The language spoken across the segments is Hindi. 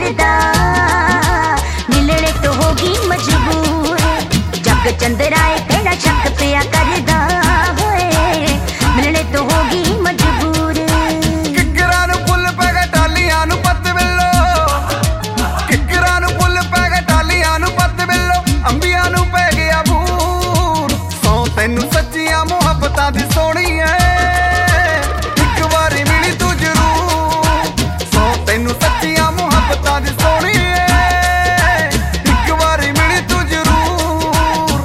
करदा, मिलने तो होगी मजबूर। जग चंद्राए तेरा शक पिया करदा, मिलने तो होगी मजबूर। किकरां नूं फुल पै गए टालियां नूं पत्त बिल्लो, किकरां नूं फुल पै गए टालियां नूं पत्त बिल्लो, अंबियां नूं पै गया बूर। सौ तैनूं सच्चियां मुहब्बतां दी सोहणी ऐ, एक वारी मिली तू जरूर। सौ तैनूं सच्चियां मुहब्बतां दी सोहणी ऐ, एक वारी मिली तू जरूर।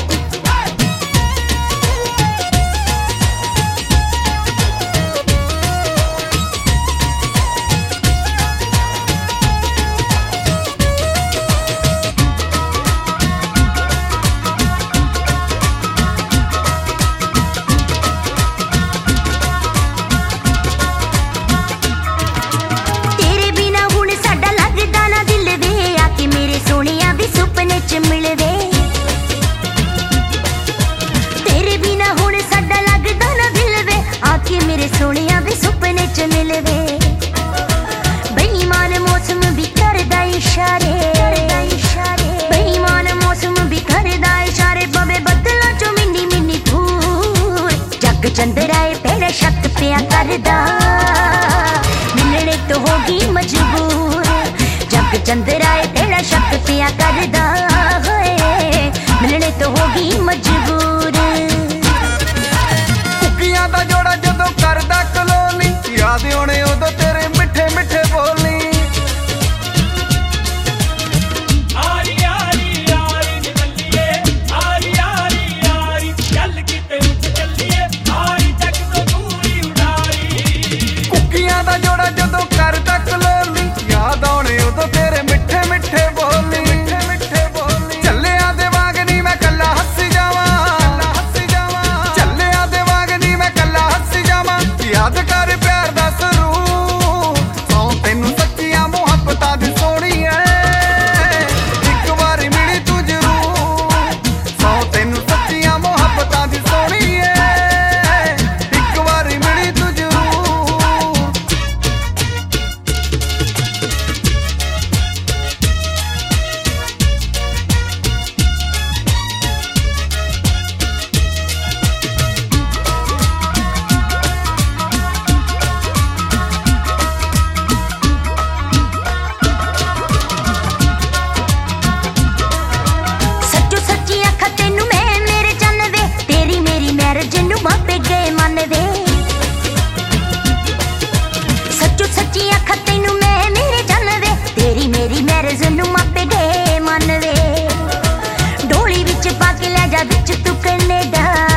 तेरे बिना हुण साडा लगदा ना दिल वे, आके मेरे सोहणिया भी सुपने च मिल वे। तेरे बिना हुण साडा लगदा ना दिल वे, आके मेरे सोहणिया भी सुपने च मिल वे। बेईमान मौसम भी करदा इशारे, बेईमान मौसम भी करदा इशारे, पवे बदलां चों मिन्नी मिन्नी फूर। जग चंद्राए तेरा शक पिया करदा, मिलने तो होगी मजबूर। जग चंद्राए तेरा शक पिया करदा, मिलने तो होगी मजबूर। कुकियां दा जोड़ा जदों करदा कलोनी, याद आउणे उदों तेरे मिठे मिठे बोली। आरी आरी आरी नी बल्लिए, आरी आरी आरी चल किते उठ चलिए, आरी जग तो दूरी उडारी। कुकियां दा जोड़ा जदों करदा कलोनी, याद आउणे उदों तेरे मिठे मिठे बोली। मिठे मिठे बोली चलिया दे वांग नी मैं कल्ला हस्सी जावां, चलिया दे वांग नी मैं कल्ला हस्सी जावां। याद कर प्यार दा सरूर, सौ तैनूं सच्चियां मुहब्बतां दी सोहणी ऐ, एक वारी मिली तू जरूर। सौ तैनूं सच्चियां मुहब्बतां दी सोहणी ऐ, एक वारी मिली तू जरूर। सच्चो सच्ची आखा तेनू मैं मेरे चन वे, तेरी मेरी मैरिज नू मापे गए मन वे। सच्चो सच्ची आखा तेनू मैं मेरे चन वे, तेरी मेरी मैरिज नू मापे गए मन वे। डोली विच पा के ले जा विच तू कनेडा,